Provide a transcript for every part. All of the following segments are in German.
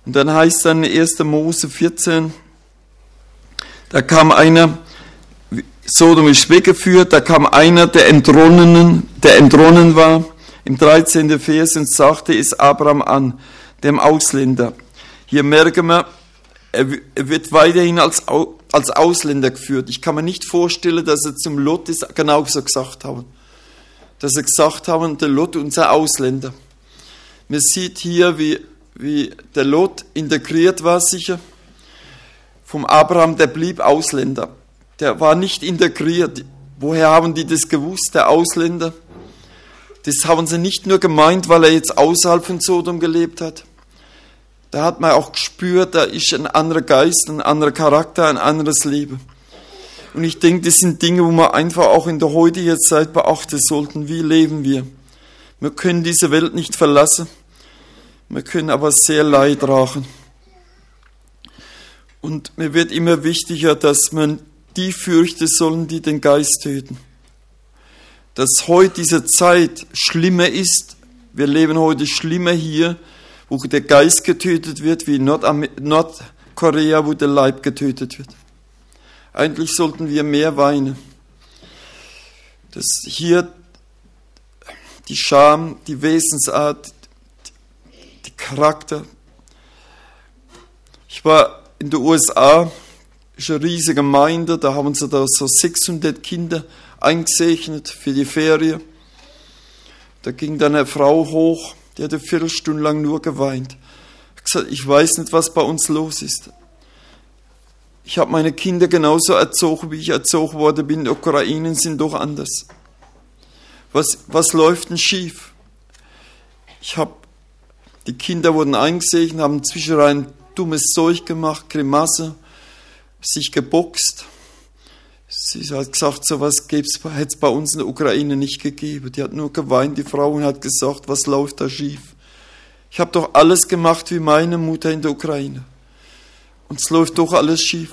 Und dann heißt dann in 1. Mose 14, da kam einer, Sodom ist weggeführt, da kam einer der entronnen war, im 13. Vers und sagte es Abraham an, dem Ausländer. Hier merken wir, er wird weiterhin als Ausländer geführt. Ich kann mir nicht vorstellen, dass er zum Lot das genauso gesagt haben. Dass er gesagt haben, der Lot, unser Ausländer. Man sieht hier, wie der Lot integriert war sicher. Vom Abraham, der blieb Ausländer. Der war nicht integriert. Woher haben die das gewusst, der Ausländer? Das haben sie nicht nur gemeint, weil er jetzt außerhalb von Sodom gelebt hat. Da hat man auch gespürt, da ist ein anderer Geist, ein anderer Charakter, ein anderes Leben. Und ich denke, das sind Dinge, wo wir einfach auch in der heutigen Zeit beachten sollten. Wie leben wir? Wir können diese Welt nicht verlassen. Wir können aber sehr Leid tragen. Und mir wird immer wichtiger, dass man die fürchten sollen, die den Geist töten. Dass heute diese Zeit schlimmer ist. Wir leben heute schlimmer hier, wo der Geist getötet wird, wie in Nordkorea, wo der Leib getötet wird. Eigentlich sollten wir mehr weinen. Dass hier die Scham, die Wesensart, die Charakter. Ich war in den USA, ist eine riesige Gemeinde, da haben sie da so 600 Kinder eingesegnet für die Ferien. Da ging dann eine Frau hoch, die hat eine Viertelstunde lang nur geweint. Ich habe gesagt, ich weiß nicht, was bei uns los ist. Ich habe meine Kinder genauso erzogen, wie ich erzogen worden bin. Die Ukrainer sind doch anders. Was läuft denn schief? Die Kinder wurden eingesegnet, haben zwischendrin dummes Zeug gemacht, Grimasse, sich geboxt. Sie hat gesagt, so was hätte es bei uns in der Ukraine nicht gegeben. Die hat nur geweint, die Frau, und hat gesagt, was läuft da schief? Ich habe doch alles gemacht wie meine Mutter in der Ukraine. Und es läuft doch alles schief.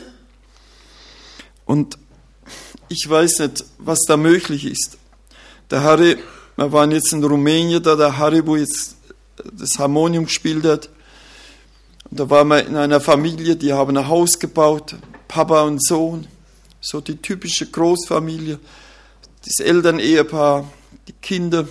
Und ich weiß nicht, was da möglich ist. Der Harry, wir waren jetzt in Rumänien, da der Harry, wo jetzt das Harmonium gespielt hat. Und da waren wir in einer Familie, die haben ein Haus gebaut, Papa und Sohn. So die typische Großfamilie, das Elternehepaar, die Kinder.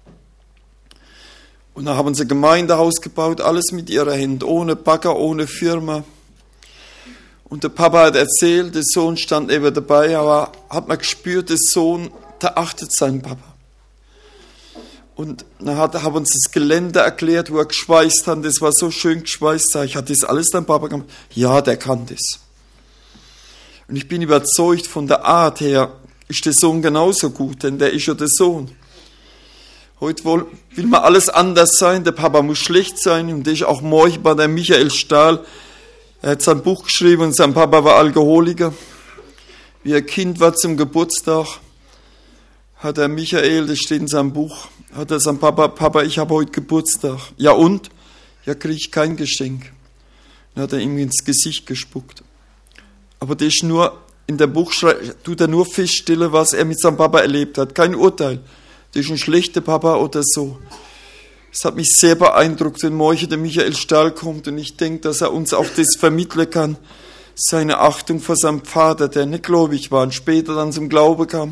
Und dann haben sie ein Gemeindehaus gebaut, alles mit ihrer Hand, ohne Bagger, ohne Firma. Und der Papa hat erzählt, der Sohn stand eben dabei, aber hat man gespürt, der Sohn, der achtet seinen Papa. Und dann haben uns das Gelände erklärt, wo er geschweißt hat, das war so schön geschweißt, sag ich, hat das alles dein Papa gemacht? Ja, der kann das. Und ich bin überzeugt, von der Art her ist der Sohn genauso gut, denn der ist ja der Sohn. Heute will man alles anders sein, der Papa muss schlecht sein, und der ist auch morchbar, der Michael Stahl. Er hat sein Buch geschrieben und sein Papa war Alkoholiker. Wie er Kind war zum Geburtstag, hat der Michael, das steht in seinem Buch, hat er seinem Papa, ich habe heute Geburtstag. Ja und? Ja, kriege ich kein Geschenk. Dann hat er ihm ins Gesicht gespuckt. Aber das ist nur, in dem Buch tut er nur feststellen, was er mit seinem Papa erlebt hat. Kein Urteil. Das ist ein schlechter Papa oder so. Es hat mich sehr beeindruckt, wenn morgen der Michael Stahl kommt, und ich denke, dass er uns auch das vermitteln kann. Seine Achtung vor seinem Vater, der nicht gläubig war und später dann zum Glauben kam.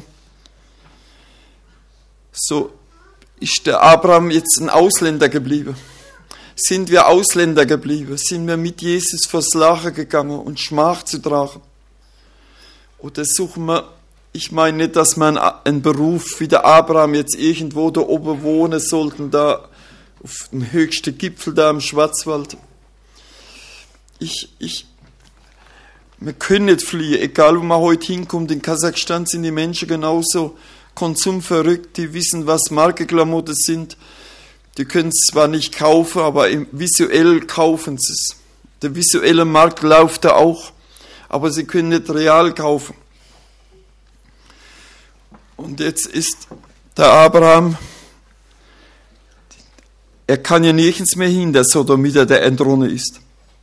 So ist der Abraham jetzt ein Ausländer geblieben. Sind wir Ausländer geblieben? Sind wir mit Jesus vors Lager gegangen und Schmach zu tragen? Oder suchen wir, ich meine nicht, dass man einen Beruf wie der Abraham jetzt irgendwo da oben wohnen sollten, da auf dem höchsten Gipfel da im Schwarzwald. Wir können nicht fliehen, egal wo man heute hinkommt. In Kasachstan sind die Menschen genauso konsumverrückt, die wissen, was Markenklamotten sind. Die können es zwar nicht kaufen, aber visuell kaufen sie es. Der visuelle Markt läuft da auch, aber sie können nicht real kaufen. Und jetzt ist der Abraham, er kann ja nirgends mehr hin, der Sodomiter, der entronnen ist.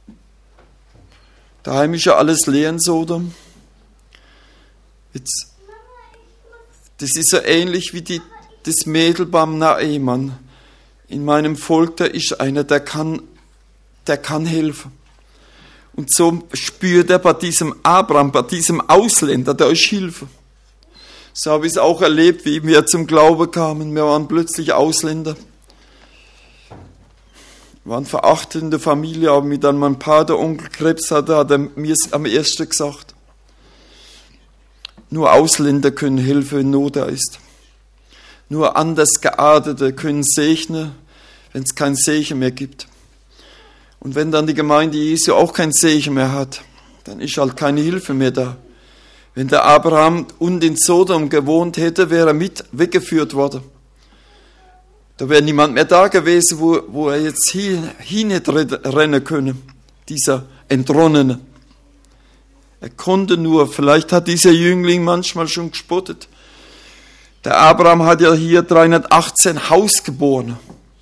Daheim ist ja alles leer in Sodom. Jetzt, das ist so ähnlich wie das Mädel beim Naeman. In meinem Volk, da ist einer, der kann der kann helfen. Und so spürt er bei diesem Abraham, bei diesem Ausländer, der euch Hilfe. So habe ich es auch erlebt, wie wir zum Glauben kamen. Wir waren plötzlich Ausländer. Wir waren verachtet in der Familie, aber mir dann mein Pater Onkel Krebs hatte, hat er mir am ersten gesagt. Nur Ausländer können helfen, wenn Not da ist. Nur anders Geartete können segnen, wenn es kein Segen mehr gibt. Und wenn dann die Gemeinde Jesu auch kein Segen mehr hat, dann ist halt keine Hilfe mehr da. Wenn der Abraham und in Sodom gewohnt hätte, wäre er mit weggeführt worden. Da wäre niemand mehr da gewesen, wo er jetzt hin hätte rennen können, dieser Entronnene. Er konnte nur, vielleicht hat dieser Jüngling manchmal schon gespottet. Der Abraham hat ja hier 318 Hausgeborene.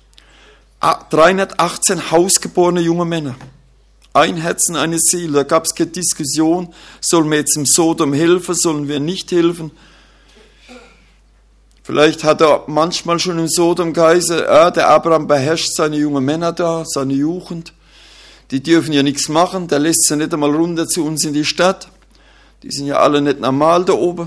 318 hausgeborene junge Männer. Ein Herzen, eine Seele. Da gab es keine Diskussion, sollen wir jetzt im Sodom helfen, sollen wir nicht helfen. Vielleicht hat er manchmal schon im Sodom geheißen, der Abraham beherrscht seine jungen Männer da, seine Jugend. Die dürfen ja nichts machen, der lässt sie nicht einmal runter zu uns in die Stadt. Die sind ja alle nicht normal da oben.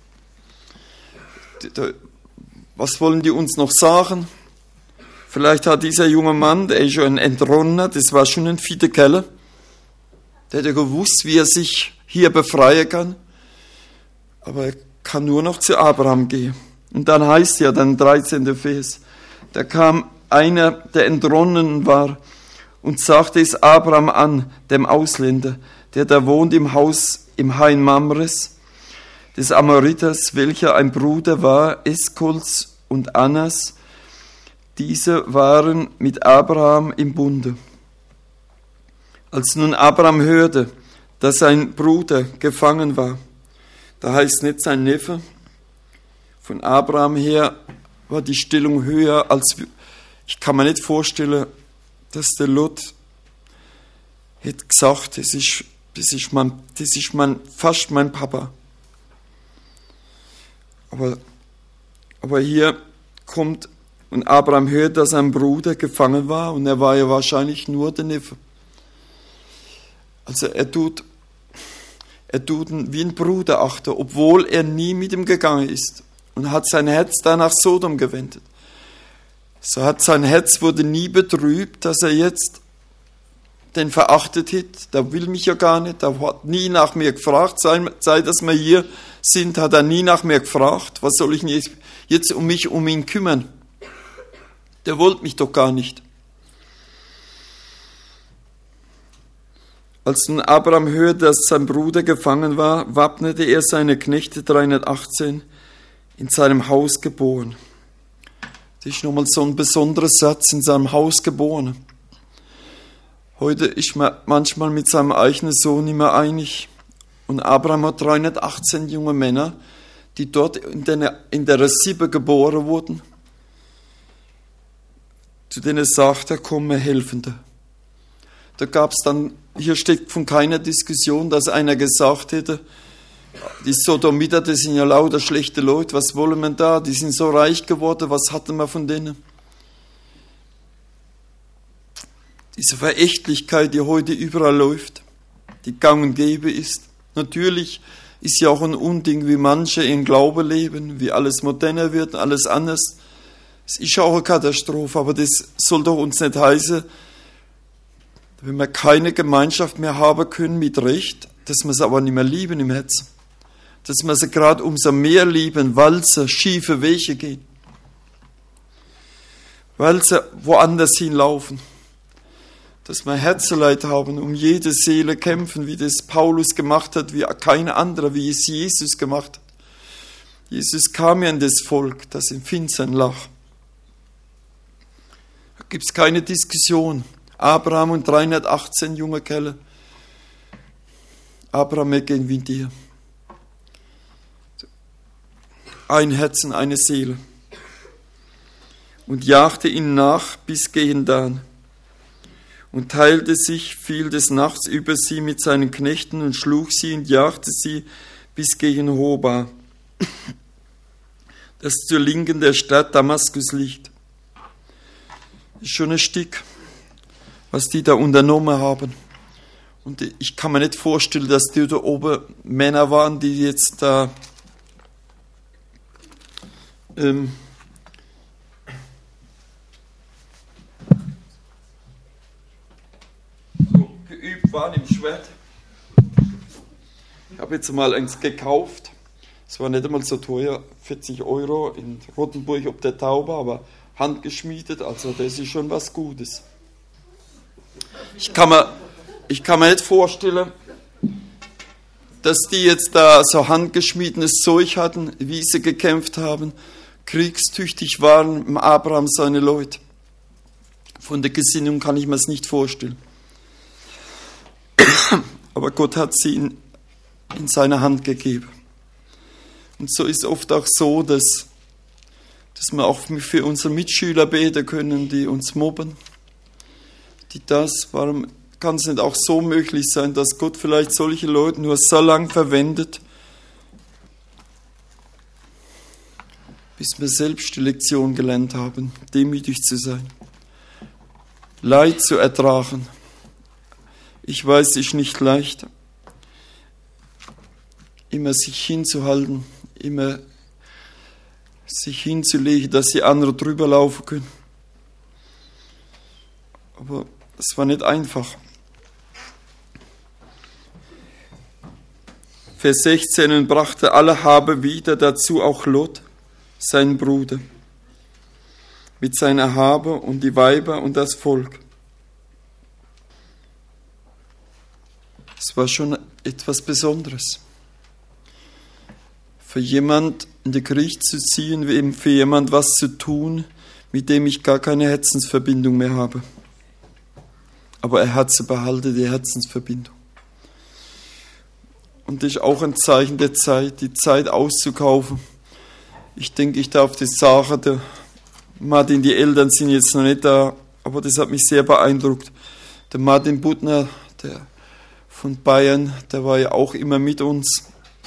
Was wollen die uns noch sagen? Vielleicht hat dieser junge Mann, der ist schon ein Entronner, das war schon ein fitter Kerl, der hat ja gewusst, wie er sich hier befreien kann. Aber er kann nur noch zu Abraham gehen. Und dann heißt ja, dann 13. Vers, da kam einer, der entronnen war, und sagte es Abraham an, dem Ausländer, der da wohnt im Haus im Hain Mamres, des Amoriters, welcher ein Bruder war, Eskols und Annas. Diese waren mit Abraham im Bunde. Als nun Abraham hörte, dass sein Bruder gefangen war, da heißt nicht sein Neffe, von Abraham her war die Stellung höher, als ich kann mir nicht vorstellen, dass der Lot hätte gesagt, das ist fast mein Papa. Aber hier kommt, und Abraham hört, dass sein Bruder gefangen war, und er war ja wahrscheinlich nur der Neffe. Also er tut ihn wie ein Bruder achten, obwohl er nie mit ihm gegangen ist, und hat sein Herz da nach Sodom gewendet. So hat sein Herz wurde nie betrübt, dass er jetzt den verachtet hat. Der will mich ja gar nicht, der hat nie nach mir gefragt. Seit dass wir hier sind, hat er nie nach mir gefragt. Was soll ich jetzt um ihn kümmern? Der wollte mich doch gar nicht. Als nun Abraham hörte, dass sein Bruder gefangen war, wappnete er seine Knechte 318 in seinem Haus geboren. Das ist nochmal so ein besonderer Satz, in seinem Haus geboren. Heute ist man manchmal mit seinem eigenen Sohn nicht mehr einig. Und Abraham hat 318 junge Männer, die dort in der Sippe geboren wurden. Zu denen sagt er, komme Helfende. Da gab es dann, hier steht von keiner Diskussion, dass einer gesagt hätte, die Sodomiter, das sind ja lauter schlechte Leute, was wollen wir da? Die sind so reich geworden, was hatten wir von denen? Diese Verächtlichkeit, die heute überall läuft, die gang und gäbe ist. Natürlich ist ja auch ein Unding, wie manche in Glaube leben, wie alles moderner wird, alles anders. Es ist auch eine Katastrophe, aber das soll doch uns nicht heißen, wenn wir keine Gemeinschaft mehr haben können mit Recht, dass wir sie aber nicht mehr lieben im Herzen. Dass wir sie gerade umso mehr lieben, weil sie schiefe Wege gehen. Weil sie woanders hinlaufen. Dass wir Herzeleid haben, um jede Seele kämpfen, wie das Paulus gemacht hat, wie kein anderer, wie es Jesus gemacht hat. Jesus kam ja in das Volk, das im Finstern lag. Da gibt es keine Diskussion. Abraham und 318 junge Kerle. Abraham, wir gehen wie dir. Ein Herzen, eine Seele. Und jagte ihn nach bis gegen Dan. Und teilte sich, fiel des Nachts über sie mit seinen Knechten und schlug sie und jagte sie bis gegen Hoba, das zur Linken der Stadt Damaskus liegt. Ist schon ein Stück. was die da unternommen haben. Und ich kann mir nicht vorstellen, dass die da oben Männer waren, die jetzt da so geübt waren im Schwert. Ich habe jetzt mal eins gekauft. Es war nicht einmal so teuer, 40 € in Rottenburg ob der Taube, aber handgeschmiedet, also das ist schon was Gutes. Ich kann mir nicht vorstellen, dass die jetzt da so handgeschmiedenes Zeug hatten, wie sie gekämpft haben, kriegstüchtig waren, Abraham seine Leute. Von der Gesinnung kann ich mir es nicht vorstellen. Aber Gott hat sie in seine Hand gegeben. Und so ist oft auch so, dass wir auch für unsere Mitschüler beten können, die uns mobben. Warum kann es nicht auch so möglich sein, dass Gott vielleicht solche Leute nur so lange verwendet, bis wir selbst die Lektion gelernt haben, demütig zu sein, Leid zu ertragen. Ich weiß, es ist nicht leicht, immer sich hinzuhalten, immer sich hinzulegen, dass die anderen drüber laufen können. Aber es war nicht einfach. Vers 16: Und brachte alle Habe wieder, dazu auch Lot, sein Bruder, mit seiner Habe und die Weiber und das Volk. Es war schon etwas Besonderes. Für jemand in den Krieg zu ziehen, wie eben für jemand was zu tun, mit dem ich gar keine Herzensverbindung mehr habe. Aber er hat sie behalten, die Herzensverbindung. Und das ist auch ein Zeichen der Zeit, die Zeit auszukaufen. Ich denke, ich darf das sagen, der Martin, die Eltern sind jetzt noch nicht da, aber das hat mich sehr beeindruckt. Der Martin Buttner, der von Bayern, der war ja auch immer mit uns.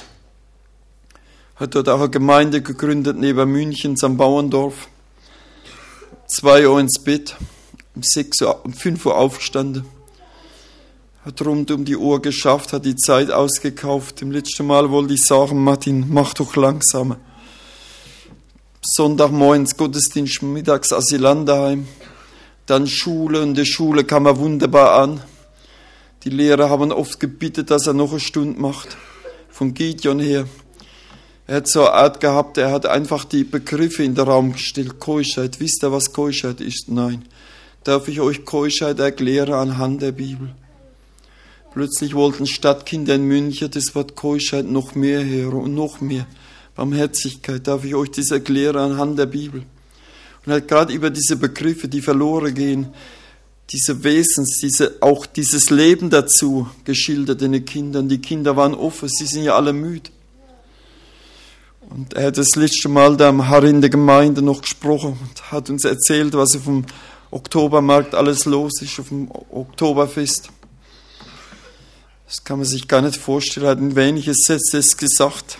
Hat dort auch eine Gemeinde gegründet, neben München, am Bauerndorf. 2 Uhr ins Bett, um 5 Uhr aufgestanden. Hat rund um die Uhr geschafft, hat die Zeit ausgekauft. Im letzten Mal wollte ich sagen, Martin, mach doch langsamer. Sonntagmorgens Gottesdienst, mittags Asylant daheim. Dann Schule, und in der Schule kam er wunderbar an. Die Lehrer haben oft gebeten, dass er noch eine Stunde macht. Von Gideon her. Er hat so eine Art gehabt, er hat einfach die Begriffe in den Raum gestellt. Keuschheit, wisst ihr, was Keuschheit ist? Nein. Darf ich euch Keuschheit erklären anhand der Bibel? Plötzlich wollten Stadtkinder in München das Wort Keuschheit noch mehr hören und noch mehr. Barmherzigkeit, darf ich euch das erklären anhand der Bibel? Und er hat gerade über diese Begriffe, die verloren gehen, diese Wesens, auch dieses Leben dazu geschildert in den Kindern. Die Kinder waren offen, sie sind ja alle müde. Und er hat das letzte Mal da am Harry in der Gemeinde noch gesprochen und hat uns erzählt, was auf dem Oktobermarkt alles los ist, auf dem Oktoberfest. Das kann man sich gar nicht vorstellen, er hat in wenigen Sätzen gesagt.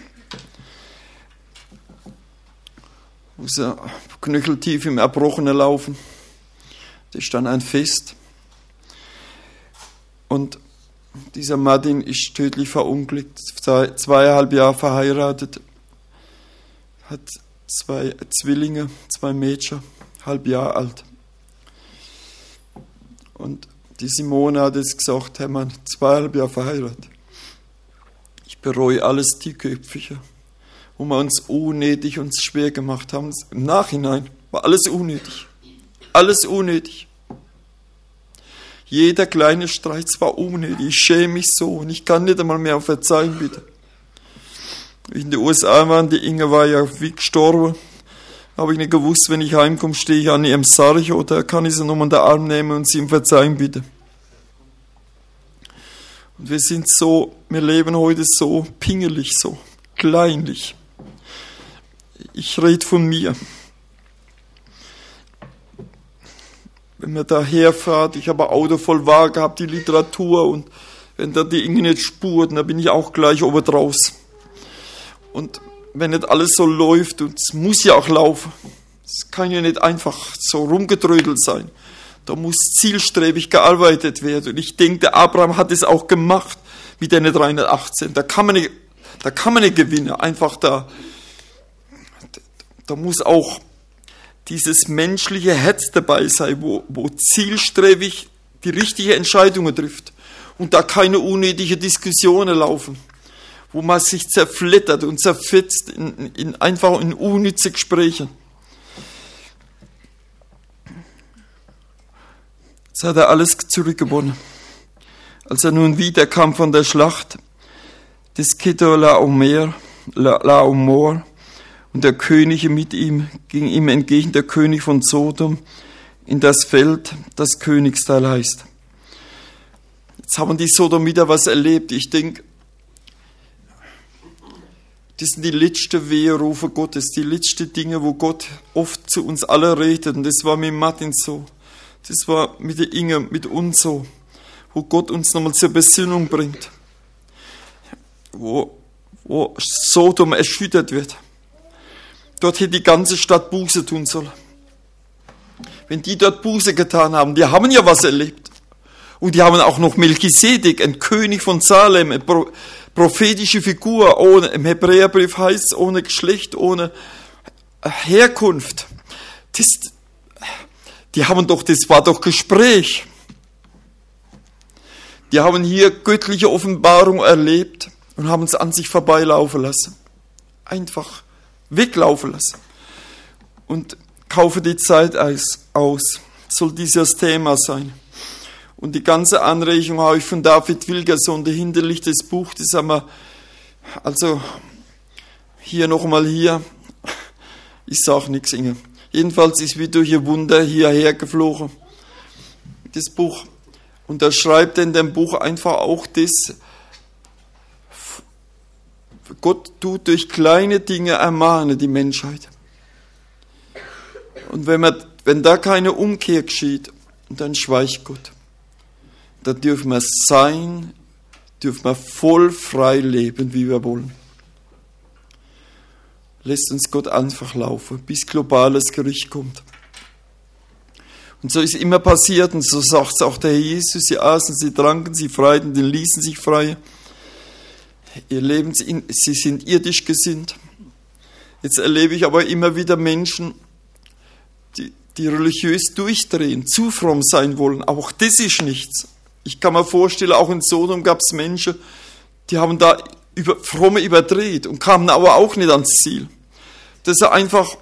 Muss er knöcheltief im Erbrochenen laufen. Das ist dann ein Fest. Und dieser Martin ist tödlich verunglückt, 2,5 Jahre verheiratet, hat 2 Zwillinge, 2 Mädchen, halb Jahr alt. Und die Simone hat jetzt gesagt, Herr Mann, 2,5 Jahre verheiratet. Ich bereue alles Dickköpfige, wo wir uns unnötig uns schwer gemacht haben. Im Nachhinein war alles unnötig. Alles unnötig. Jeder kleine Streit war unnötig. Ich schäme mich so und ich kann nicht einmal mehr auf Verzeihen bitten. In den USA waren, die Inge war ja wie gestorben. Habe ich nicht gewusst, wenn ich heimkomme, stehe ich an ihrem Sarg oder kann ich sie nochmal in den Arm nehmen und sie um Verzeihen bitten. Und wir leben heute so pingelig, so kleinlich. Ich rede von mir. Wenn man da herfährt, ich habe ein Auto voll Wagen gehabt, die Literatur, und wenn da die Inge nicht spurt, dann bin ich auch gleich oben draus. Und wenn nicht alles so läuft, und es muss ja auch laufen, es kann ja nicht einfach so rumgetrödelt sein, Da muss zielstrebig gearbeitet werden. Und ich denke, der Abraham hat es auch gemacht mit den 318. Da kann man nicht gewinnen. Einfach da muss auch dieses menschliche Herz dabei sein, wo zielstrebig die richtigen Entscheidungen trifft. Und da keine unnötigen Diskussionen laufen, wo man sich zerflettert und zerfetzt einfach in unnütze Gespräche. Jetzt hat er alles zurückgewonnen. Als er nun wiederkam von der Schlacht des Kedorlaomer und der König mit ihm, ging ihm entgegen der König von Sodom in das Feld, das Königsteil heißt. Jetzt haben die Sodomiter was erlebt. Ich denke, das sind die letzten Weherufe Gottes, die letzten Dinge, wo Gott oft zu uns alle redet. Und das war mit Martin so, das war mit der Inge, mit uns so, wo Gott uns nochmal zur Besinnung bringt, wo Sodom erschüttert wird. Dort hätte die ganze Stadt Buße tun sollen. Wenn die dort Buße getan haben, die haben ja was erlebt. Und die haben auch noch Melchisedek, ein König von Salem, eine prophetische Figur, im Hebräerbrief heißt es, ohne Geschlecht, ohne Herkunft. Das war doch Gespräch. Die haben hier göttliche Offenbarung erlebt und haben es an sich vorbeilaufen lassen. Einfach weglaufen lassen. Und kaufe die Zeit aus. Soll dieses Thema sein. Und die ganze Anregung habe ich von David Wilgerson, dahinter liegt das Buch, das haben wir, also hier nochmal hier, ich sage nichts, Inge. Jedenfalls ist wie durch ein Wunder hierher geflogen, das Buch. Und da schreibt er in dem Buch einfach auch das, Gott tut durch kleine Dinge ermahnen die Menschheit. Und wenn da keine Umkehr geschieht, dann schweigt Gott. Da dürfen wir sein, dürfen wir voll frei leben, wie wir wollen. Lässt uns Gott einfach laufen, bis globales Gericht kommt. Und so ist immer passiert, und so sagt es auch der Herr Jesus, sie aßen, sie tranken, sie freiten, die ließen sich frei. Ihr Leben, sie sind irdisch gesinnt. Jetzt erlebe ich aber immer wieder Menschen, die religiös durchdrehen, zu fromm sein wollen. Auch das ist nichts. Ich kann mir vorstellen, auch in Sodom gab es Menschen, die haben da fromme überdreht und kamen aber auch nicht ans Ziel. Das ist einfach,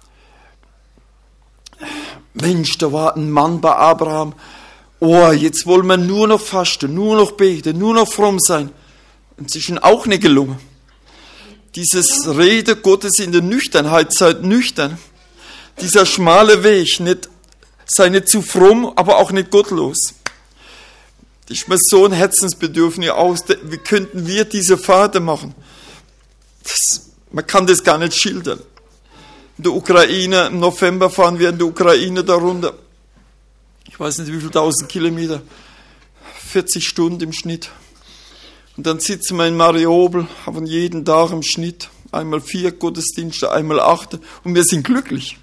Mensch, da war ein Mann bei Abraham, jetzt wollen wir nur noch fasten, nur noch beten, nur noch fromm sein. Und es ist ihnen auch nicht gelungen. Dieses Rede Gottes in der Nüchternheit, seid nüchtern. Dieser schmale Weg, sei nicht zu fromm, aber auch nicht gottlos. Das ist mir so ein Herzensbedürfnis aus. Wie könnten wir diese Pfade machen? Man kann das gar nicht schildern. In der Ukraine, im November fahren wir in der Ukraine darunter. Ich weiß nicht wie viele 1000 Kilometer. 40 Stunden im Schnitt. Und dann sitzen wir in Mariupol, haben jeden Tag im Schnitt einmal 4 Gottesdienste, einmal 8 und wir sind glücklich.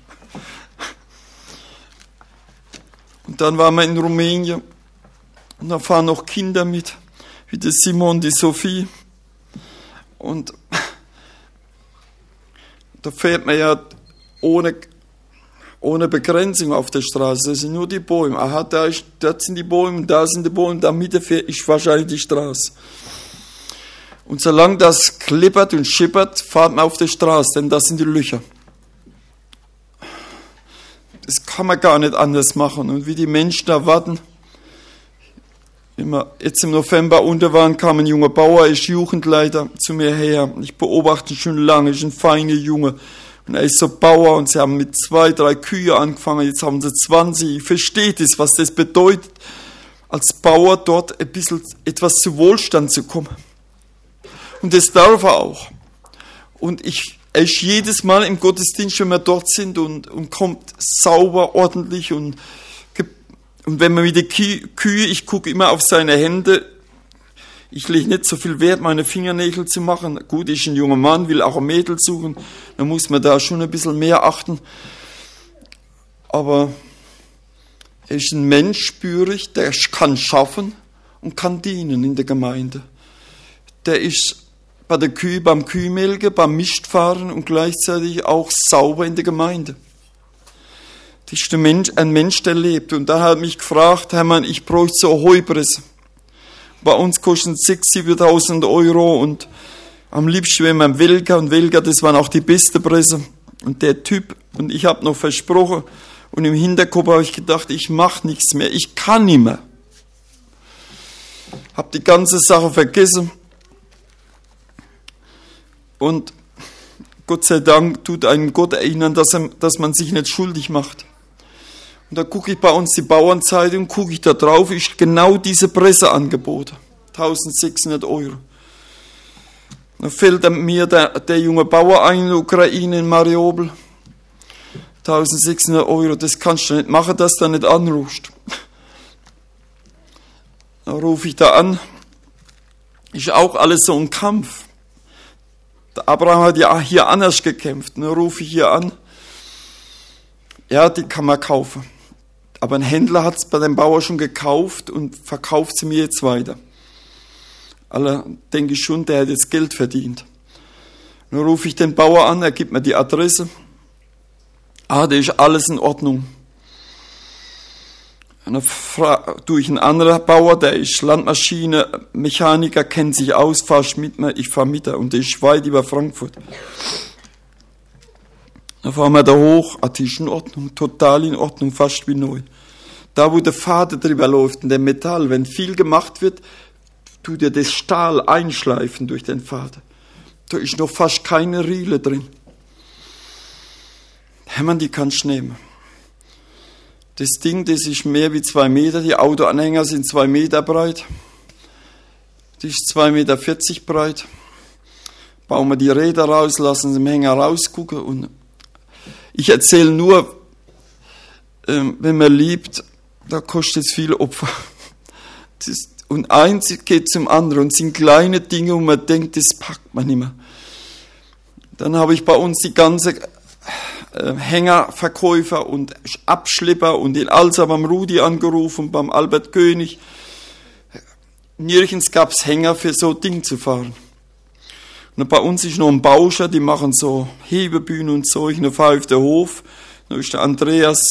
Und dann waren wir in Rumänien und da fahren noch Kinder mit, wie der Simon, die Sophie. Und da fährt man ja ohne Begrenzung auf der Straße, das sind nur die Bäume. Aha, dort sind die Bäume, da sind die Bäume, da Mitte ist wahrscheinlich die Straße. Und solange das klippert und schippert, fahrt man auf der Straße, denn das sind die Löcher. Das kann man gar nicht anders machen. Und wie die Menschen da warten, wenn wir jetzt im November unter waren, kam ein junger Bauer, ist Jugendleiter zu mir her. Ich beobachte ihn schon lange, ist ein feiner Junge. Und er ist so Bauer und sie haben mit 2, 3 Kühe angefangen, jetzt haben sie 20. Ich verstehe das, was das bedeutet, als Bauer dort ein bisschen etwas zu Wohlstand zu kommen. Und das darf er auch. Und er ist jedes Mal im Gottesdienst, wenn wir dort sind und kommt sauber, ordentlich und wenn man mit den Kühe, ich gucke immer auf seine Hände, ich lege nicht so viel Wert, meine Fingernägel zu machen. Gut, ist ein junger Mann, will auch ein Mädel suchen, dann muss man da schon ein bisschen mehr achten. Aber Er ist ein Mensch, spüre ich, der kann schaffen und kann dienen in der Gemeinde. Der ist bei der Kühe, beim Kühmelken, beim Mistfahren und gleichzeitig auch sauber in der Gemeinde. Das ist ein Mensch, der lebt. Und da hat mich gefragt, Hermann, ich bräuchte so eine Heupresse. Bei uns kosten 6.000, 7.000 Euro und am liebsten wenn man Welger, und Welger, das waren auch die beste Presse. Und der Typ, und ich habe noch versprochen, und im Hinterkopf habe ich gedacht, ich mache nichts mehr, ich kann nicht mehr. Habe die ganze Sache vergessen. Und Gott sei Dank tut einen Gott erinnern, dass man sich nicht schuldig macht. Und da gucke ich bei uns die Bauernzeitung, gucke ich da drauf, ist genau diese Presseangebote. 1.600 Euro. Da fällt mir der junge Bauer ein in der Ukraine, in Mariupol. 1.600 Euro, das kannst du nicht machen, dass du nicht anrufst. Da rufe ich da an. Ist auch alles so ein Kampf. Der Abraham hat ja hier anders gekämpft. Dann rufe ich hier an. Ja, die kann man kaufen. Aber ein Händler hat es bei dem Bauer schon gekauft und verkauft sie mir jetzt weiter. Alle denke ich schon, der hat jetzt Geld verdient. Dann rufe ich den Bauer an, er gibt mir die Adresse. Da ist alles in Ordnung. Dann tue ich einen anderen Bauer, der ist Landmaschine, Mechaniker, kennt sich aus, fahrst mit mir, ich fahre mit, und der ist weit über Frankfurt. Dann fahren wir da hoch, die ist in Ordnung, total in Ordnung, fast wie neu. Da, wo der Faden drüber läuft, in dem Metall, wenn viel gemacht wird, tut er das Stahl einschleifen durch den Faden. Da ist noch fast keine Riele drin. Hermann, die kannst du nehmen. Das Ding, das ist mehr wie 2 Meter, die Autoanhänger sind 2 Meter breit. Die ist 2,40 Meter breit. Bauen wir die Räder raus, lassen sie im Hänger rausgucken. Und ich erzähle nur, wenn man liebt, da kostet es viel Opfer. Und eins geht zum anderen und sind kleine Dinge, wo man denkt, das packt man nicht mehr. Dann habe ich bei uns die ganze Hängerverkäufer und Abschlepper und in Alsa beim Rudi angerufen, beim Albert König. Nirgends gab es Hänger für so ein Ding zu fahren. Und bei uns ist noch ein Bauscher, die machen so Hebebühnen und so. Ich fahre auf den Hof, da ist der Andreas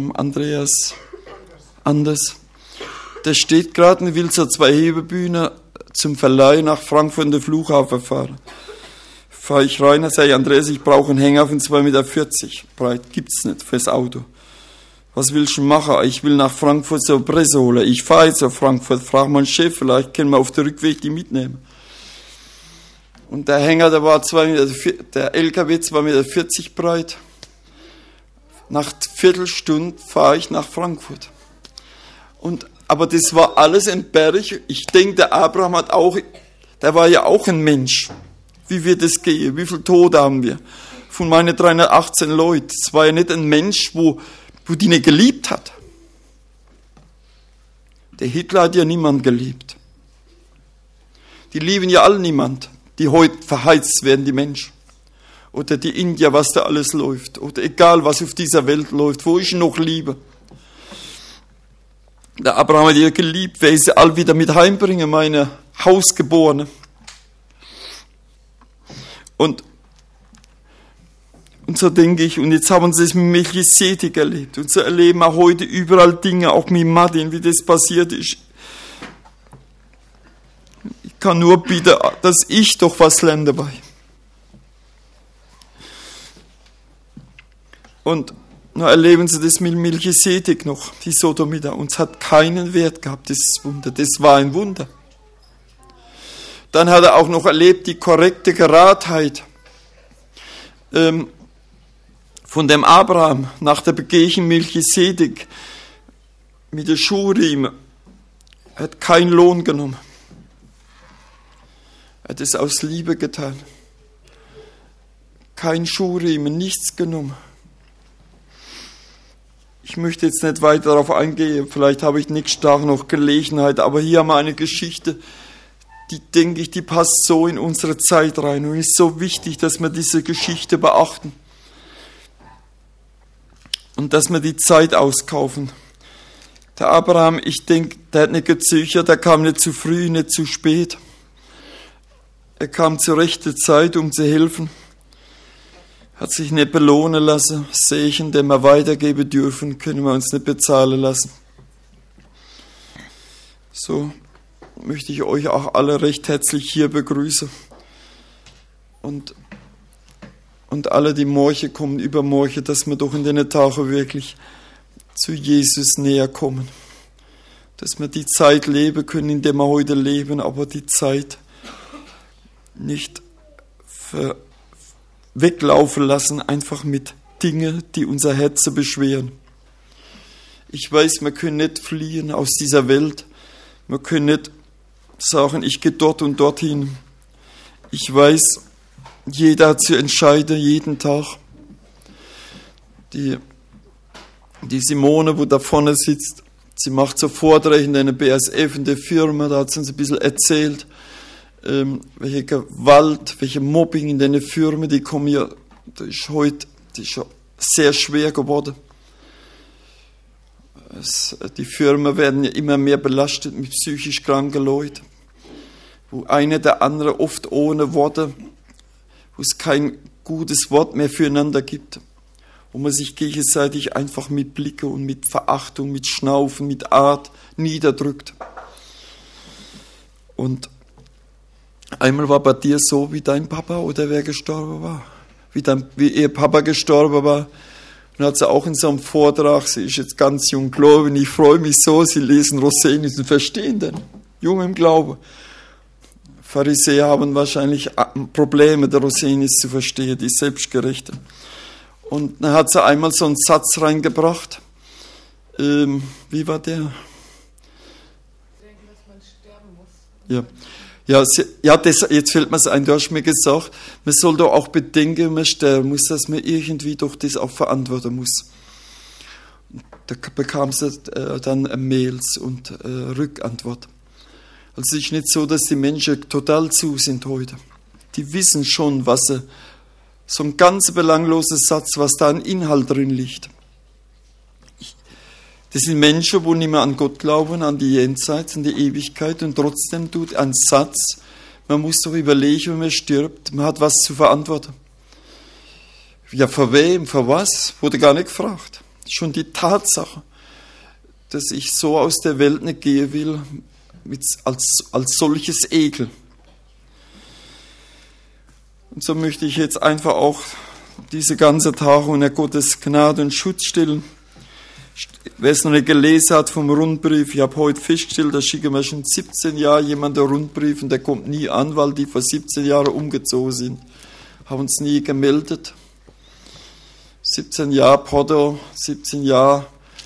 Anders. Der steht gerade und will so 2 Hebebühnen zum Verleih nach Frankfurt in den Flughafen fahren. Fahre ich rein und sage, Andreas, ich brauche einen Hänger von 2,40 Meter breit. Gibt's nicht fürs Auto. Was willst du machen? Ich will nach Frankfurt so eine Presse holen. Ich fahre jetzt nach Frankfurt, frage meinen Chef, vielleicht können wir auf der Rückweg die mitnehmen. Und der Hänger, der war der LKW 2,40 Meter breit. Nach Viertelstunde fahre ich nach Frankfurt. Aber das war alles ein Berg. Ich denke, der Abraham der war ja auch ein Mensch. Wie wird es gehen? Wie viele Tote haben wir? Von meinen 318 Leuten. Es war ja nicht ein Mensch, wo die nicht geliebt hat. Der Hitler hat ja niemand geliebt. Die lieben ja alle niemand, die heute verheizt werden, die Menschen. Oder die Indier, was da alles läuft. Oder egal, was auf dieser Welt läuft. Wo ist noch Liebe? Der Abraham hat ihr geliebt. Wer sie all wieder mit heimbringen, meine Hausgeborene. Und so denke ich, und jetzt haben sie es mit Melchisedek erlebt. Und so erleben wir heute überall Dinge, auch mit Martin, wie das passiert ist. Ich kann nur bitten, dass ich doch was lerne dabei. Und noch erleben sie das mit Melchisedek noch, die Sodomiter. Und es hat keinen Wert gehabt, dieses Wunder. Das war ein Wunder. Dann hat er auch noch erlebt die korrekte Geradheit von dem Abraham nach der Begegnung Melchisedek mit der Schurim. Er hat keinen Lohn genommen. Er hat es aus Liebe getan. Kein Schurim, nichts genommen. Ich möchte jetzt nicht weiter darauf eingehen, vielleicht habe ich nächsten Tag noch Gelegenheit, aber hier haben wir eine Geschichte, die, denke ich, die passt so in unsere Zeit rein und ist so wichtig, dass wir diese Geschichte beachten und dass wir die Zeit auskaufen. Der Abraham, ich denke, der hat nicht gezögert, der kam nicht zu früh, nicht zu spät. Er kam zur rechten Zeit, um zu helfen. Hat sich nicht belohnen lassen. Segen, den wir weitergeben dürfen, können wir uns nicht bezahlen lassen. So möchte ich euch auch alle recht herzlich hier begrüßen. Und alle, die morgen kommen, übermorgen, dass wir doch in den Tagen wirklich zu Jesus näher kommen. Dass wir die Zeit leben können, in der wir heute leben, aber die Zeit nicht weglaufen lassen, einfach mit Dingen, die unser Herz beschweren. Ich weiß, wir können nicht fliehen aus dieser Welt. Wir können nicht sagen, ich gehe dort und dorthin. Ich weiß, jeder hat zu entscheiden, jeden Tag. Die Simone, wo da vorne sitzt, sie macht so Vorträge in einer BASF, in der Firma, da hat sie uns ein bisschen erzählt, welche Gewalt, welche Mobbing in den Firmen, die kommen ja, das ist heute schon sehr schwer geworden. Die Firmen werden ja immer mehr belastet mit psychisch kranken Leuten, wo einer der andere oft ohne Worte, wo es kein gutes Wort mehr füreinander gibt, wo man sich gegenseitig einfach mit Blicke und mit Verachtung, mit Schnaufen, mit Art niederdrückt. Und einmal war bei dir so, wie dein Papa oder wer gestorben war, wie ihr Papa gestorben war. Und hat sie auch in so einem Vortrag, sie ist jetzt ganz jung gläubig, ich freue mich so, sie lesen Rosenius und verstehen den, jung im Glauben. Pharisäer haben wahrscheinlich Probleme, der Rosenius zu verstehen, die Selbstgerechte. Und dann hat sie einmal so einen Satz reingebracht. Wie war der? Ich denke, dass man sterben muss. Jetzt fällt mir es ein, du hast mir gesagt, man soll doch auch bedenken, wenn man sterben muss, dass man irgendwie doch das auch verantworten muss. Da bekam sie dann Mails und Rückantwort. Also es ist nicht so, dass die Menschen total zu sind heute. Die wissen schon, was sie, so ein ganz belangloser Satz, was da an Inhalt drin liegt. Das sind Menschen, die nicht mehr an Gott glauben, an die Jenseits, an die Ewigkeit, und trotzdem tut ein Satz, man muss doch überlegen, wenn man stirbt, man hat was zu verantworten. Ja, für wem, für was, wurde gar nicht gefragt. Schon die Tatsache, dass ich so aus der Welt nicht gehen will, als solches Ekel. Und so möchte ich jetzt einfach auch diese ganze Tage unter Gottes Gnade und Schutz stellen. Wer es noch nicht gelesen hat vom Rundbrief, ich habe heute festgestellt, da schicken wir schon 17 Jahre jemand einen Rundbrief und der kommt nie an, weil die vor 17 Jahren umgezogen sind. Haben uns nie gemeldet. 17 Jahre Porto, 17 Jahre.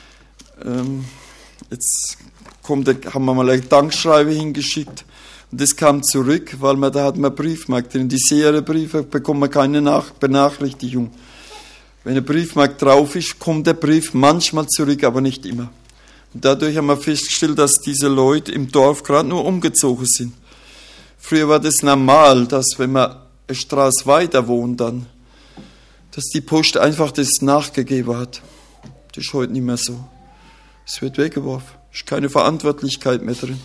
Jetzt haben wir mal ein Dankschreiben hingeschickt. Und das kam zurück, weil da hat man Briefmarke drin. Die Seriebriefe bekommt man keine Benachrichtigung. Wenn ein Briefmarke drauf ist, kommt der Brief manchmal zurück, aber nicht immer. Und dadurch haben wir festgestellt, dass diese Leute im Dorf gerade nur umgezogen sind. Früher war das normal, dass wenn man eine Straße weiter wohnt, dann, dass die Post einfach das nachgegeben hat. Das ist heute nicht mehr so. Es wird weggeworfen. Es ist keine Verantwortlichkeit mehr drin.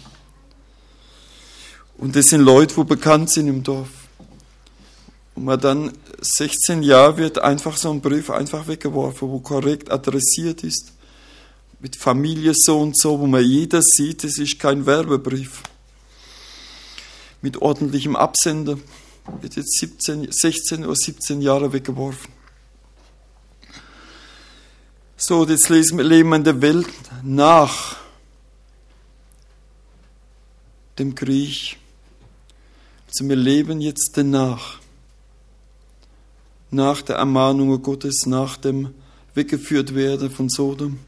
Und das sind Leute, die bekannt sind im Dorf. Und man dann 16 Jahre wird einfach so ein Brief einfach weggeworfen, wo korrekt adressiert ist. Mit Familie so und so, wo man jeder sieht, das ist kein Werbebrief. Mit ordentlichem Absender wird jetzt 16 oder 17 Jahre weggeworfen. So, jetzt leben wir in der Welt nach dem Krieg. Also wir leben jetzt danach. Nach der Ermahnung Gottes, nach dem Weggeführtwerden von Sodom.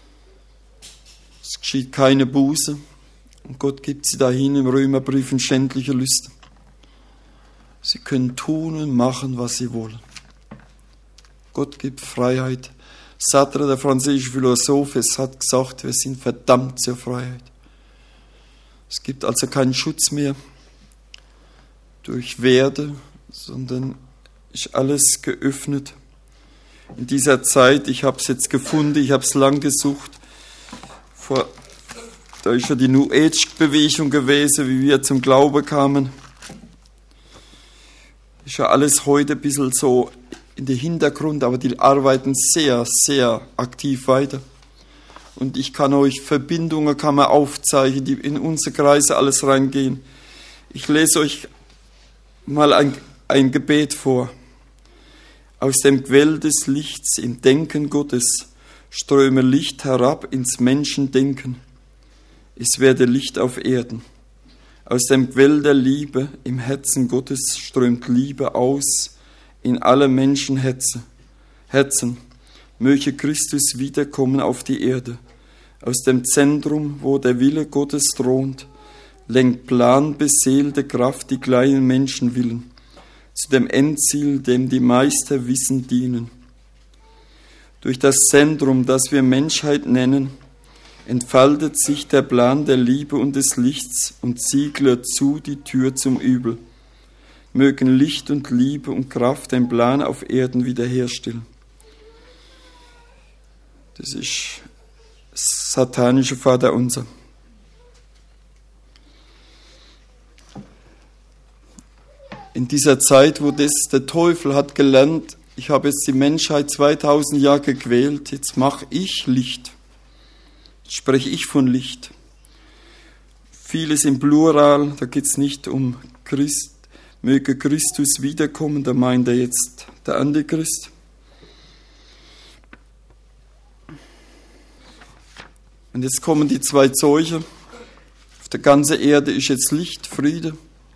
Es geschieht keine Buße. Und Gott gibt sie dahin im Römerbrief in schändliche Lüste. Sie können tun und machen, was sie wollen. Gott gibt Freiheit. Sartre, der französische Philosoph, hat gesagt, wir sind verdammt zur Freiheit. Es gibt also keinen Schutz mehr durch Werde, sondern ist alles geöffnet. In dieser Zeit, ich habe es jetzt gefunden, ich habe es lang gesucht, Da ist ja die New Age-Bewegung gewesen, wie wir zum Glauben kamen. Ist ja alles heute ein bisschen so in den Hintergrund, aber die arbeiten sehr, sehr aktiv weiter. Und ich kann euch Verbindungen kann man aufzeigen, die in unsere Kreise alles reingehen. Ich lese euch mal ein Gebet vor. Aus dem Quell des Lichts im Denken Gottes ströme Licht herab ins Menschendenken. Es werde Licht auf Erden. Aus dem Quell der Liebe im Herzen Gottes strömt Liebe aus in alle Menschenherzen. Möge Christus wiederkommen auf die Erde. Aus dem Zentrum, wo der Wille Gottes thront, lenkt planbeseelte Kraft die kleinen Menschenwillen zu dem Endziel, dem die Meisterwissen dienen. Durch das Zentrum, das wir Menschheit nennen, entfaltet sich der Plan der Liebe und des Lichts und ziegelt zu die Tür zum Übel. Mögen Licht und Liebe und Kraft den Plan auf Erden wiederherstellen. Das ist das satanische Vaterunser. In dieser Zeit, wo das der Teufel hat gelernt, ich habe jetzt die Menschheit 2000 Jahre gequält, jetzt mache ich Licht. Jetzt spreche ich von Licht. Vieles im Plural, da geht es nicht um Christ. Möge Christus wiederkommen, da meint er jetzt der Antichrist. Und jetzt kommen die zwei Zeugen. Auf der ganzen Erde ist jetzt Licht, Friede.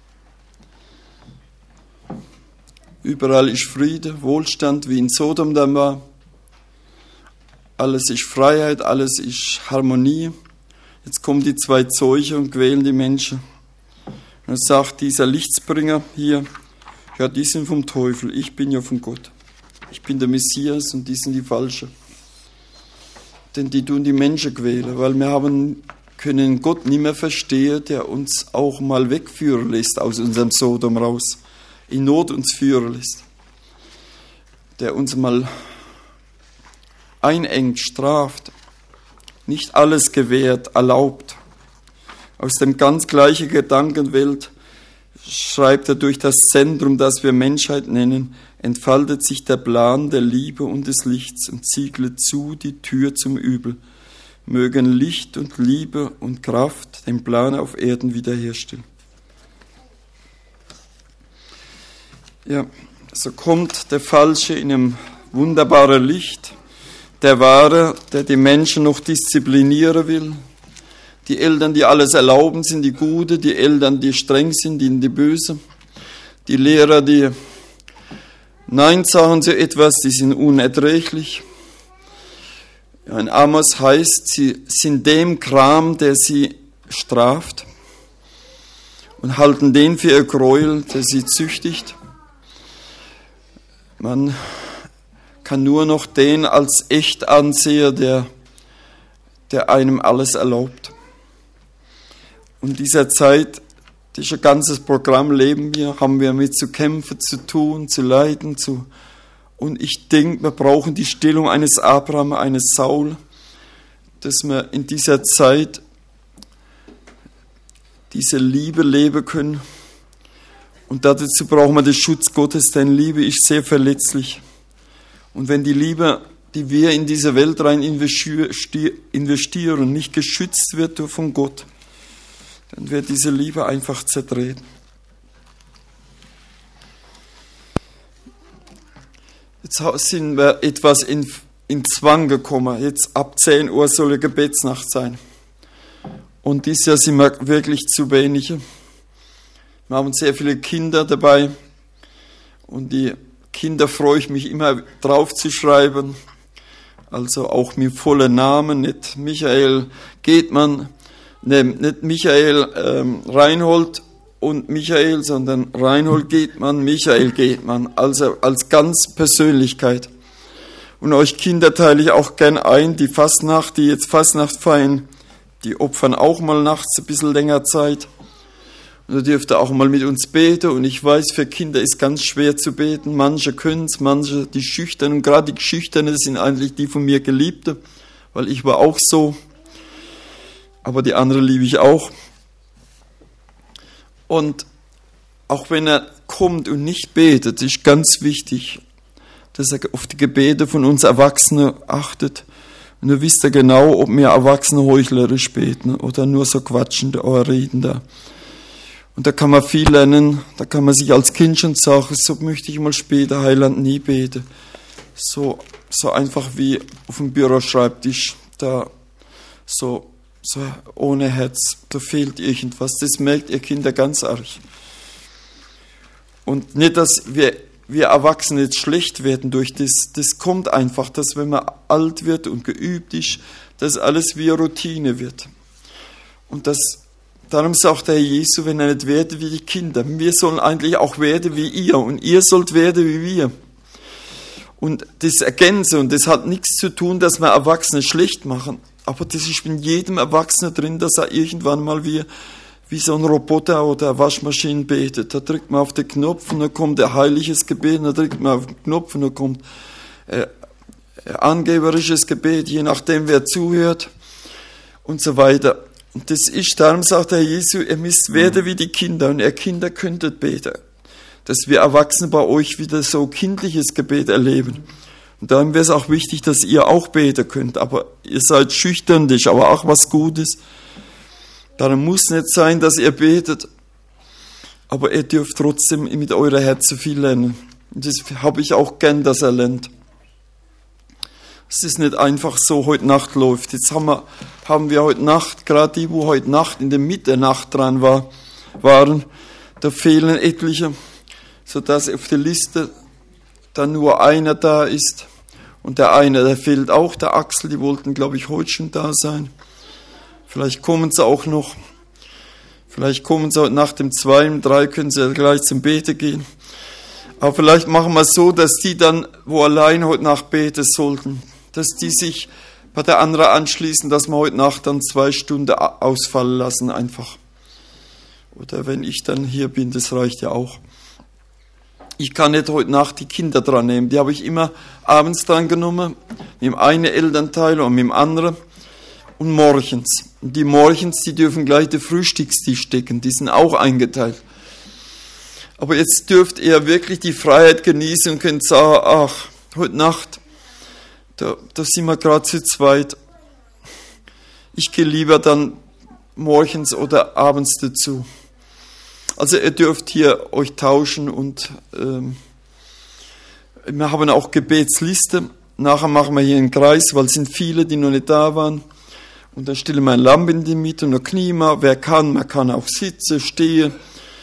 Überall ist Friede, Wohlstand, wie in Sodom dann war. Alles ist Freiheit, alles ist Harmonie. Jetzt kommen die zwei Zeugen und quälen die Menschen. Und dann sagt dieser Lichtsbringer hier, ja, die sind vom Teufel, ich bin ja von Gott. Ich bin der Messias und die sind die Falschen. Denn die tun die Menschen quälen, weil wir können Gott nicht mehr verstehen, der uns auch mal wegführen lässt aus unserem Sodom raus. In Not uns führen lässt, der uns mal einengt, straft, nicht alles gewährt, erlaubt. Aus dem ganz gleichen Gedankenwelt schreibt er, durch das Zentrum, das wir Menschheit nennen, entfaltet sich der Plan der Liebe und des Lichts und ziegelt zu die Tür zum Übel. Mögen Licht und Liebe und Kraft den Plan auf Erden wiederherstellen. Ja, so kommt der Falsche in einem wunderbaren Licht, der Wahre, der die Menschen noch disziplinieren will. Die Eltern, die alles erlauben, sind die Gute, die Eltern, die streng sind, die Böse. Die Lehrer, die Nein sagen zu etwas, die sind unerträglich. Ja, in Amos heißt, sie sind dem Kram, der sie straft, und halten den für ihr Gräuel, der sie züchtigt. Man kann nur noch den als echt ansehen, der einem alles erlaubt. Und dieser Zeit, das ist ein ganzes Programm, haben wir mit zu kämpfen, zu tun, zu leiden. Und ich denke, wir brauchen die Stellung eines Abraham, eines Saul, dass wir in dieser Zeit diese Liebe leben können. Und dazu brauchen wir den Schutz Gottes, denn Liebe ist sehr verletzlich. Und wenn die Liebe, die wir in diese Welt rein investieren, nicht geschützt wird von Gott, dann wird diese Liebe einfach zertreten. Jetzt sind wir etwas in Zwang gekommen. Jetzt ab 10 Uhr soll eine Gebetsnacht sein. Und dieses Jahr sind wir wirklich zu wenige. Wir haben sehr viele Kinder dabei. Und die Kinder freue ich mich immer drauf zu schreiben. Also auch mit vollen Namen, nicht Michael Gehtmann, nicht Michael Reinhold und Michael, sondern Reinhold Gehtmann, Michael Gehtmann, also als ganz Persönlichkeit. Und euch Kinder teile ich auch gern ein, die jetzt Fastnacht feiern, die opfern auch mal nachts ein bisschen länger Zeit. Und ihr dürft auch mal mit uns beten. Und ich weiß, für Kinder ist ganz schwer zu beten. Manche können es, manche die Schüchternen. Und gerade die Schüchternen sind eigentlich die von mir Geliebte, weil ich war auch so. aber die andere liebe ich auch. Und auch wenn er kommt und nicht betet, ist ganz wichtig, dass er auf die Gebete von uns Erwachsenen achtet. Und ihr wisst ja genau, ob wir Erwachsene heuchlerisch beten oder nur so quatschend oder reden da. Und da kann man viel lernen, da kann man sich als Kind schon sagen, so möchte ich mal später Heiland nie beten. So einfach wie auf dem Büroschreibtisch, da so ohne Herz, da fehlt irgendwas. Das merkt ihr Kinder ganz arg. Und nicht, dass wir Erwachsene jetzt schlecht werden durch das. Das kommt einfach, dass wenn man alt wird und geübt ist, dass alles wie Routine wird. Und darum sagt der Herr Jesu, wenn er nicht werde wie die Kinder, wir sollen eigentlich auch werden wie ihr und ihr sollt werden wie wir. Und das ergänze, und das hat nichts zu tun, dass wir Erwachsene schlecht machen, aber das ist in jedem Erwachsenen drin, dass er irgendwann mal wie so ein Roboter oder Waschmaschine betet. Da drückt man auf den Knopf und dann kommt ein heiliges Gebet, und dann drückt man auf den Knopf und dann kommt angeberisches Gebet, je nachdem wer zuhört und so weiter. Und das ist, darum sagt der Herr Jesu, ihr müsst werden wie die Kinder und ihr Kinder könntet beten. Dass wir Erwachsene bei euch wieder so kindliches Gebet erleben. Und darum wäre es auch wichtig, dass ihr auch beten könnt. Aber ihr seid schüchtern, das ist aber auch was Gutes. Darum muss nicht sein, dass ihr betet, aber ihr dürft trotzdem mit eurer Herzen viel lernen. Und das habe ich auch gern, dass er lernt. Es ist nicht einfach so, heute Nacht läuft. Jetzt haben wir heute Nacht, gerade die, wo heute Nacht in der Mitternacht dran waren, da fehlen etliche, sodass auf der Liste dann nur einer da ist. Und der eine, der fehlt auch, der Axel, die wollten, glaube ich, heute schon da sein. Vielleicht kommen sie auch noch. Vielleicht kommen sie heute nach dem 2, um 3 können sie gleich zum Beten gehen. Aber vielleicht machen wir es so, dass die dann, wo allein heute Nacht beten sollten, dass die sich bei der anderen anschließen, dass wir heute Nacht dann 2 Stunden ausfallen lassen einfach. Oder wenn ich dann hier bin, das reicht ja auch. Ich kann nicht heute Nacht die Kinder dran nehmen. Die habe ich immer abends dran genommen, mit dem einen Elternteil und mit dem anderen. Und morgens. Und die morgens, die dürfen gleich den Frühstückstisch decken. Die sind auch eingeteilt. Aber jetzt dürft ihr wirklich die Freiheit genießen und könnt sagen, ach, heute Nacht, da sind wir gerade zu zweit. Ich gehe lieber dann morgens oder abends dazu. Also ihr dürft hier euch tauschen und wir haben auch Gebetsliste. Nachher machen wir hier einen Kreis, weil es sind viele, die noch nicht da waren. Und dann stellen wir eine Lampe in die Mitte und dann knien wir. Wer kann, man kann auch sitzen, stehen.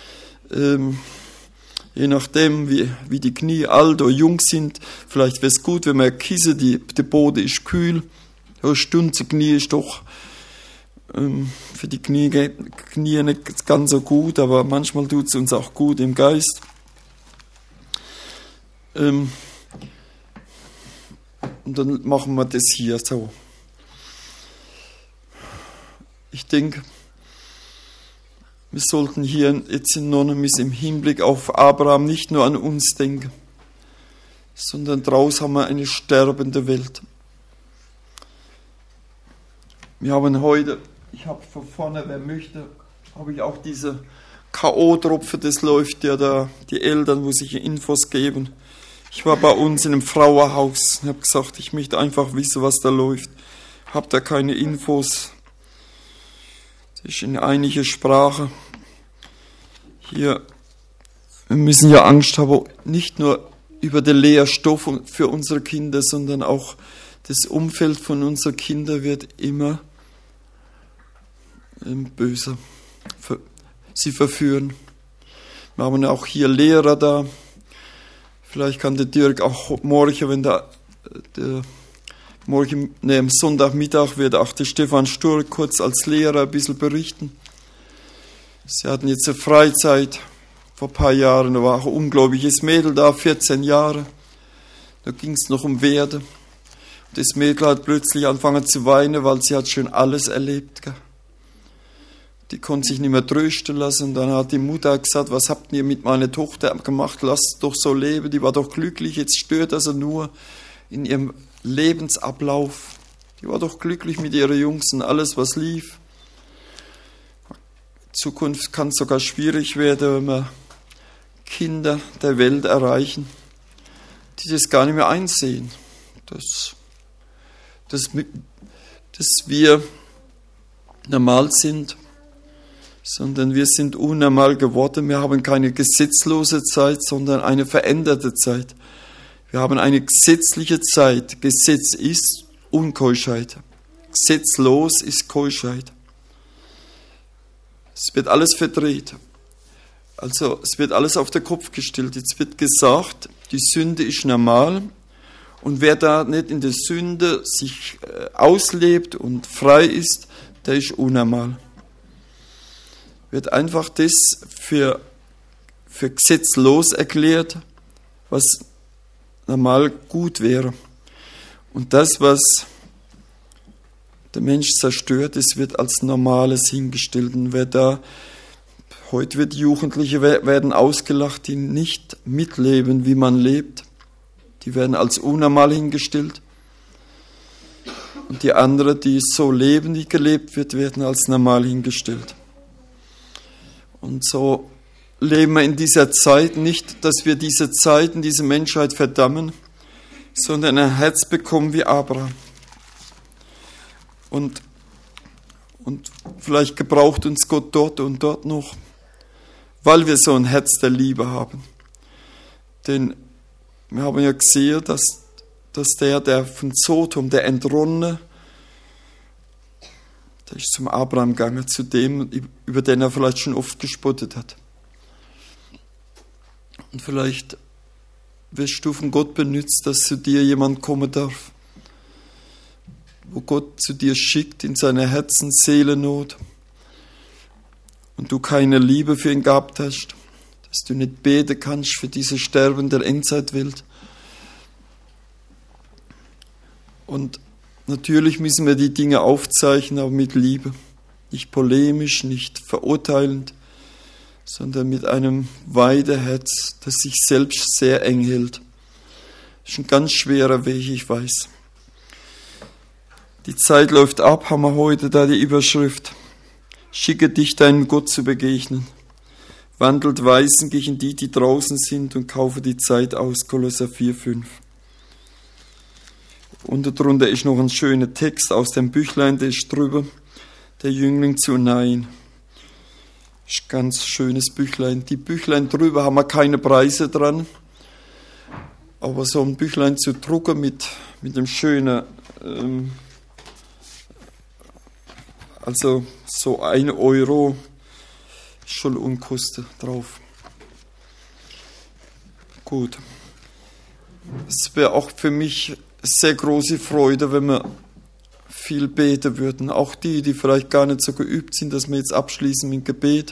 Je nachdem, wie die Knie alt oder jung sind. Vielleicht wäre es gut, wenn man kissen, der Boden ist kühl. Eine Stunde Knie ist doch für die Knie nicht ganz so gut, aber manchmal tut es uns auch gut im Geist. Und dann machen wir das hier so. Ich denke, wir sollten hier jetzt in Nonnemis im Hinblick auf Abraham nicht nur an uns denken, sondern draußen haben wir eine sterbende Welt. Wir haben heute, ich habe von vorne, wer möchte, habe ich auch diese K.O.-Tropfen, das läuft ja da, die Eltern, wo sich Infos geben. Ich war bei uns in einem Frauenhaus und habe gesagt, ich möchte einfach wissen, was da läuft. Habe da keine Infos. Das ist in einiger Sprache. Hier, wir müssen ja Angst haben, nicht nur über den Lehrstoff für unsere Kinder, sondern auch das Umfeld von unseren Kindern wird immer böser. Sie verführen. Wir haben auch hier Lehrer da. Vielleicht kann der Dirk auch morgen, wenn am Sonntagmittag wird auch der Stefan Sturk kurz als Lehrer ein bisschen berichten. Sie hatten jetzt eine Freizeit vor ein paar Jahren, da war auch ein unglaubliches Mädel da, 14 Jahre. Da ging es noch um Werte. Das Mädel hat plötzlich angefangen zu weinen, weil sie hat schon alles erlebt. Gell? Die konnte sich nicht mehr trösten lassen. Und dann hat die Mutter gesagt, was habt ihr mit meiner Tochter gemacht? Lasst doch so leben, die war doch glücklich, jetzt stört das nur in ihrem Lebensablauf. Die war doch glücklich mit ihren Jungs und alles, was lief. Zukunft kann sogar schwierig werden, wenn wir Kinder der Welt erreichen, die das gar nicht mehr einsehen, dass wir normal sind, sondern wir sind unnormal geworden. Wir haben keine gesetzlose Zeit, sondern eine veränderte Zeit. Wir haben eine gesetzliche Zeit. Gesetz ist Unkeuschheit. Gesetzlos ist Keuschheit. Es wird alles verdreht. Also es wird alles auf den Kopf gestellt. Jetzt wird gesagt, die Sünde ist normal und wer da nicht in der Sünde sich auslebt und frei ist, der ist unnormal. Wird einfach das für gesetzlos erklärt, was normal gut wäre. Und das, was der Mensch zerstört, das wird als Normales hingestellt. Und heute wird Jugendliche werden ausgelacht, die nicht mitleben, wie man lebt. Die werden als unnormal hingestellt. Und die anderen, die so leben, wie gelebt wird, werden als normal hingestellt. Und so leben wir in dieser Zeit nicht, dass wir diese Zeiten, diese Menschheit verdammen, sondern ein Herz bekommen wie Abraham. Und vielleicht gebraucht uns Gott dort und dort noch, weil wir so ein Herz der Liebe haben. Denn wir haben ja gesehen, dass der von Sodom, der Entronnene, der ist zum Abraham gegangen, zu dem, über den er vielleicht schon oft gespottet hat. Und vielleicht wirst du von Gott benutzt, dass zu dir jemand kommen darf, wo Gott zu dir schickt in seiner Herzensseelennot und du keine Liebe für ihn gehabt hast, dass du nicht beten kannst für diese sterbende Endzeitwelt. Und natürlich müssen wir die Dinge aufzeichnen, aber mit Liebe. Nicht polemisch, nicht verurteilend, sondern mit einem Weideherz, das sich selbst sehr eng hält. Das ist ein ganz schwerer Weg, ich weiß. Die Zeit läuft ab, haben wir heute da die Überschrift. Schicke dich deinem Gott zu begegnen. Wandelt weisen gegen die draußen sind und kaufe die Zeit aus. Kolosser 4,5. Und darunter ist noch ein schöner Text aus dem Büchlein, der ist drüber. Der Jüngling zu Nain. Das ist ein ganz schönes Büchlein. Die Büchlein drüber haben wir keine Preise dran. Aber so ein Büchlein zu drucken mit einem schönen, also so 1 Euro, ist schon Unkosten drauf. Gut. Es wäre auch für mich sehr große Freude, wenn wir viel beten würden. Auch die vielleicht gar nicht so geübt sind, dass wir jetzt abschließen mit Gebet.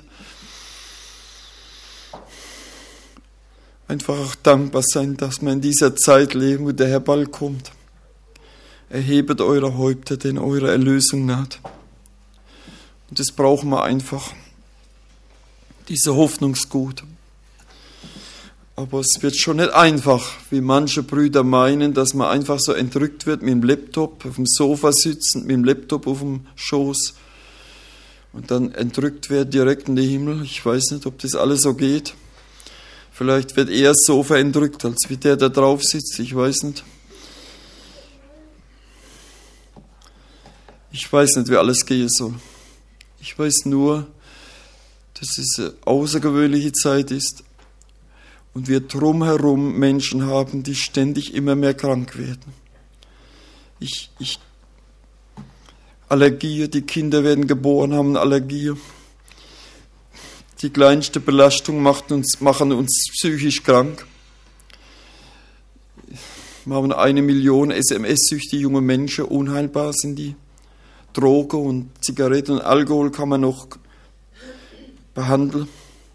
Einfach auch dankbar sein, dass wir in dieser Zeit leben, wo der Herr bald kommt. Erhebet eure Häupter, denn eure Erlösung naht. Und das brauchen wir einfach. Diese Hoffnungsgut. Aber es wird schon nicht einfach, wie manche Brüder meinen, dass man einfach so entrückt wird mit dem Laptop auf dem Sofa sitzend, mit dem Laptop auf dem Schoß und dann entrückt wird direkt in den Himmel. Ich weiß nicht, ob das alles so geht. Vielleicht wird eher das Sofa entrückt, als wie der da drauf sitzt. Ich weiß nicht. Ich weiß nicht, wie alles gehen soll. Ich weiß nur, dass es eine außergewöhnliche Zeit ist und wir drumherum Menschen haben, die ständig immer mehr krank werden. Allergie, die Kinder werden geboren, haben Allergie. Die kleinste Belastung machen uns psychisch krank. Wir haben 1 Million SMS-süchtige junge Menschen, unheilbar sind die. Drogen und Zigaretten und Alkohol kann man noch behandeln.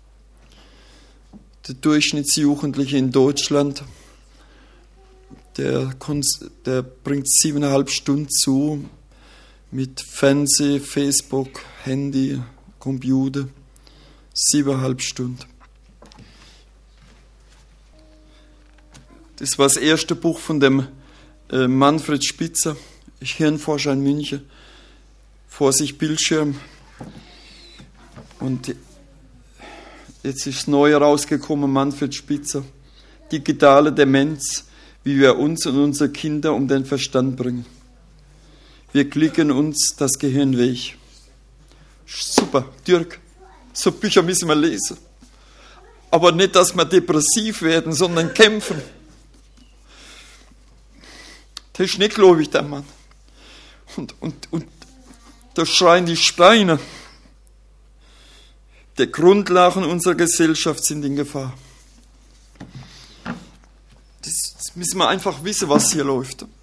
Der Durchschnittsjugendliche in Deutschland, der bringt 7,5 Stunden zu mit Fernseh, Facebook, Handy, Computer. 7,5 Stunden. Das war das erste Buch von dem Manfred Spitzer, Hirnforscher in München. Vorsicht, Bildschirm. Und jetzt ist neu rausgekommen, Manfred Spitzer, digitale Demenz, wie wir uns und unsere Kinder um den Verstand bringen. Wir klicken uns das Gehirn weg. Super, Dirk, so Bücher müssen wir lesen. Aber nicht, dass wir depressiv werden, sondern kämpfen. Das ist nicht gläubig, der Mann. Und da schreien die Steine. Die Grundlagen unserer Gesellschaft sind in Gefahr. Das müssen wir einfach wissen, was hier läuft.